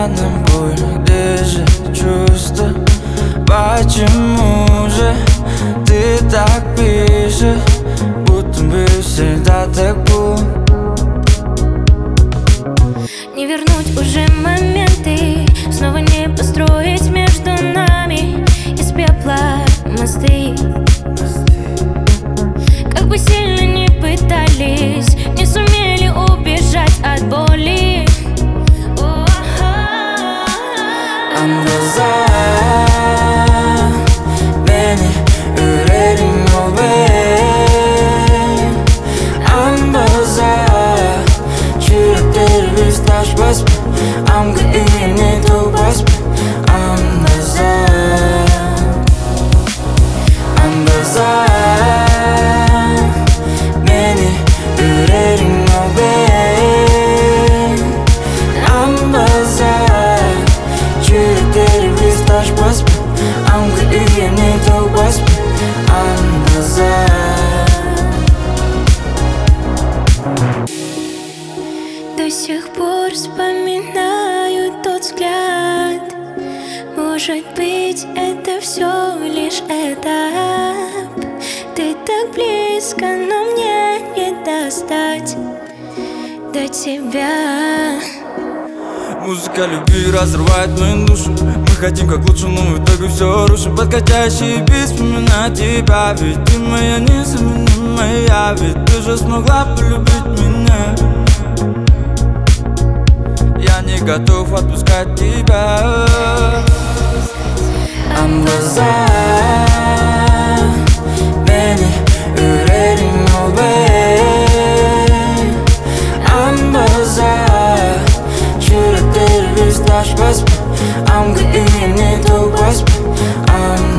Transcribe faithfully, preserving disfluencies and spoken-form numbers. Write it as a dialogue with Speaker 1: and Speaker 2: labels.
Speaker 1: на боль, где же чувства? Почему же ты так пишешь, будто бы всегда так было?
Speaker 2: Не вернуть уже моменты, снова не построить между нами из пепла мосты. Как бы сильно ни пытались, не сумели убежать от боли.
Speaker 1: Anlaza beni yüreğim ol ben. Anlaza çürükleri biz taş basma. Amca iyini tu basma. Anlaza Anlaza beni yüreğim ol ben. Anlaza çürükleri biz taş basma. Amca iyini tu basma. Anlaza.
Speaker 2: До сих пор вспоминаю тот взгляд. Может быть, это все лишь этап. Ты так близко, но мне не достать до тебя.
Speaker 1: Музыка любви разрывает мою душу. Мы хотим как лучше, но в итоге все рушим. Подходящие письма тебя, ведь ты моя незаменимая. Ведь ты же смогла полюбить меня. Я не готов отпускать тебя. Anlaza beni yüreğim ol ben. Anlaza çürükleri biz taş basma. Amca iyini tu basma.